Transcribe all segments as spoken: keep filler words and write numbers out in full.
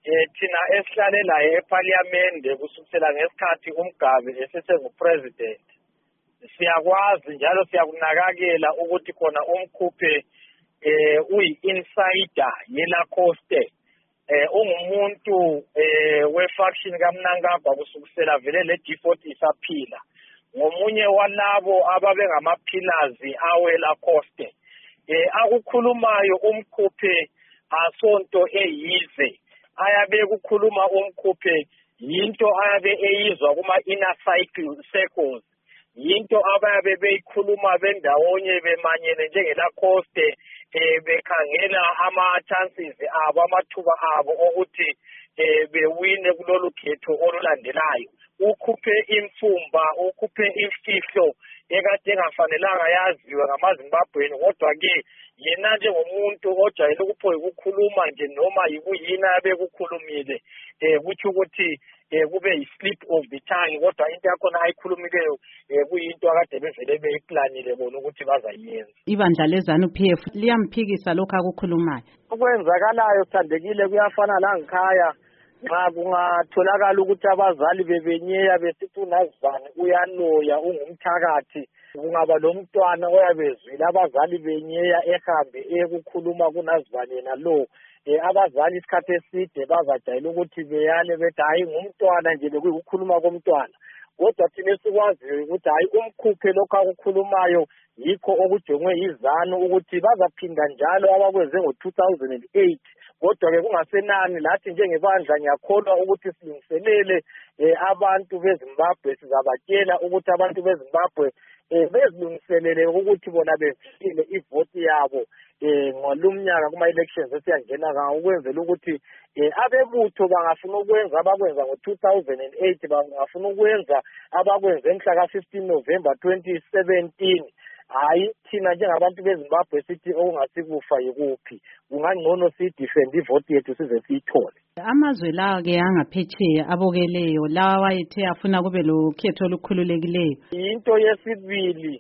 eh thina esihlale la eParliament kusukela ngesikhathi uMgabe esesengupresident siyakwazi njalo siyakunakakela ukuthi khona umkhuphe eh uyi-insider yeLacoste eh ungumuntu eh wefaction kaMnangagwa kusukela vele le D forty isaphila ngomunye walabo ababengamaphilers aweLacoste eh akukhulumayo umkhuphe asonto eyize ayabe kukhuluma umkhuphe yinto ayabe eyizwa kuma inner cycle circles yinto abayabe beyikhuluma bendawonye bemanyene njengelacoste eh bekhangela ama chances abo amathuba abo ukuthi eh bewine kulolu khetho olulandelayo ukhuphe imfumba ukhuphe imfihlo ekade engafanelanga yaziwe ngamaZimbabweni kodwa ke yena njengomuntu ojayele ukuphoya ukukhuluma nje noma yikuyina abekukhulumile eh kuthi ukuthi eh kube yi-slip of the tongue kodwa into yakhona ayikhulumileyo eh kuyinto akade bevele beyiplanile bona ukuthi bazayenza. Ibandla leZANU P F liyamphikisa lokho akukhulumayo. Okwenzakalayo sithandekile kuyafana la ngikhaya nxa kungatholakala ukuthi abazali bebenyeya besithi uNazibani uyaloya ungumthakathi kungaba lo mntwana oyabezwile abazali benyeya ehambe ekukhuluma kuNazibani yena lo eh abazali isikhathi eside bazajayela ukuthi beyale bethi hayi ngumntwana nje bekukhuluma komntwana kodwa thina sikwaziyo ukuthi hayi umkhuphe lokho akukhulumayo yikho okujongwe yiZANU ukuthi bazaphinda njalo abakwenze ngo two thousand eight kodwa ke kungasenani lathi njengebandla ngiyakholwa ukuthi silungiselele abantu beZimbabwe sizabatshela ukuthi abantu beZimbabwe bezilungiselele ukuthi bona befile ivoti yabo eh ngolumnyaka kuma elections esiyangena ngawo ukwenzela ukuthi abebutho bangafuna ukwenza abakwenza ngo two thousand eight bangafuna ukwenza abakwenza emhla ka fifteen November twenty seventeen hayi thina njengabantu beZimbabwe sithi okungasikufa yikuphi kungangcono sidefend ivoti yethu size siyithole. Amazwe lawa ke angaphetsheya abokeleyo lawa wayethe afuna kube lo khetho olukhululekileyo into yesibili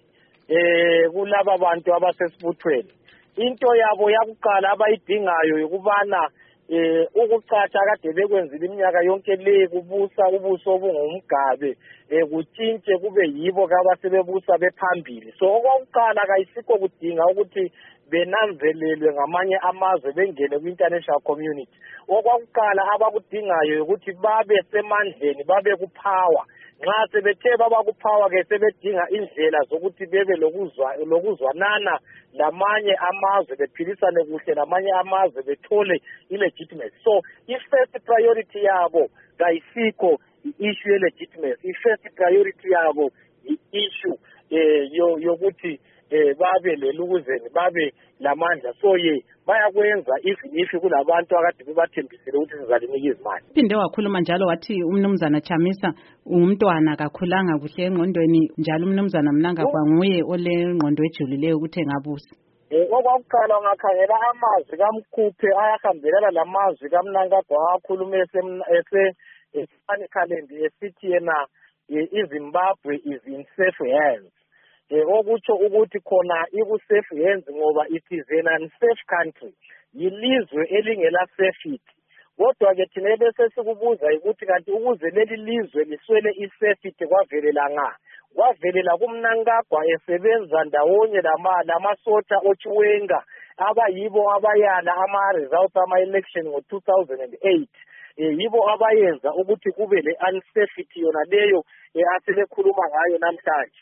eh kulaba bantu abasesibuthweni into yabo yakuqala abayidingayo ukubana eh ukucatsha kade bekwenzile iminyaka yonke le kubusa ubuso obungumgabe eh kutshintshe kube yibo kabasebebusa bephambili so okwakuqala kayisikho kudinga ukuthi benanzelelwe ngamanye amazwe bengene ku-international community okwakuqala abakudingayo ukuthi babe semandleni babe kupower nxa sebethe baba kupower ke sebedinga indlela zokuthi bebe lokuzwa lokuzwanana lamanye amazwe bephilisane kuhle namanye amazwe bethole ilegitimacy so i-first priority yabo kayisikho i-issue ye-legitimacy i-first priority yabo i-issue eh yokuthi eh babe lelukuzeni babe lamandla so ye bayakwenza even if kulabantu akade bebathembisile ukuthi sizalinika izimali. Phinde wakhuluma njalo wathi umnumzana Chamisa umntwana akakhulanga kuhle engqondweni njalo umnumzana Mnangagwa nguye ole ngqondo ejulileyo ukuthi engabusa. Eh okwakuqala ngakhangela amazwi kaMkhuphe ayahambelana lamazwi kaMnangagwa akhulume ese esifani calendar esithi yena iZimbabwe is in safe hands. Eh okutsho ukuthi khona iku safe hands ngoba it is an unsafe country yilizwe elingela safety kodwa ke thina bese sikubuza ukuthi kanti ukuze leli lizwe liswele isafety kwavelela nga kwavelela kuMnangagwa esebenza ndawonye lama lamasotha ochiwenga abayibo abayala ama results ama election ngo two thousand eight eh yibo abayenza ukuthi kube le unsafety yona leyo asebekhuluma ngayo namhlanje.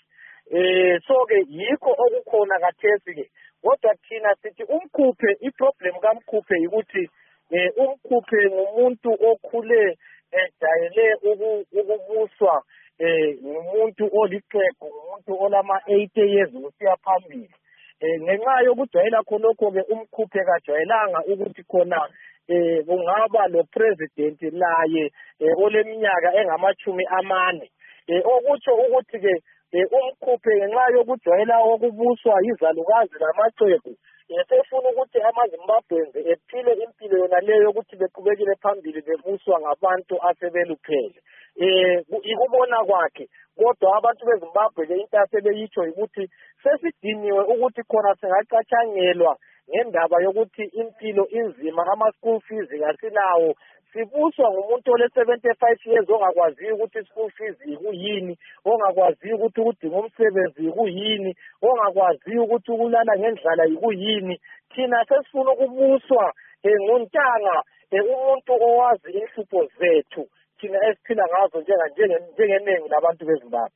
Eh so ke yikho okukhona kathesi ke kodwa thina sithi umkhuphe iproblem kaMkhuphe ukuthi eh umkhuphe ngumuntu okhule ejayele ukubuswa eh ngumuntu olixhego umuntu olama eighty years usiya phambili eh ngenxa yokujwayela khonokho ke umkhuphe kajwayelanga ukuthi khona eh kungaba lo president naye oleminyaka engamachumi amane eh okutsho ukuthi ke umkhuphe ngenxa yokujwayela okubuswa izalukazi lamaxhegu esefuna ukuthi amaZimbabwenze ephile impilo yona leyo yokuthi beqhubekile phambili bebuswa ngabantu asebeluphele eh ikubona kwakhe kodwa abantu beZimbabwe ke into asebeyitsho ukuthi sesidiniwe ukuthi khona singacathangelwa ngendaba yokuthi impilo inzima ama school fees ngasilawo sibuswa ngumuntu ole seventy-five years ongakwazi ukuthi school fees ikuyini, ongakwazi ukuthi udinga umsebenzi ikuyini, ongakwazi ukuthi ukulala ngendlala ikuyini. Thina sesifuna ukubuswa nguntanga umuntu owazi inhlupho zethu thina esiphila ngazo njengenengi labantu beZimbabwe.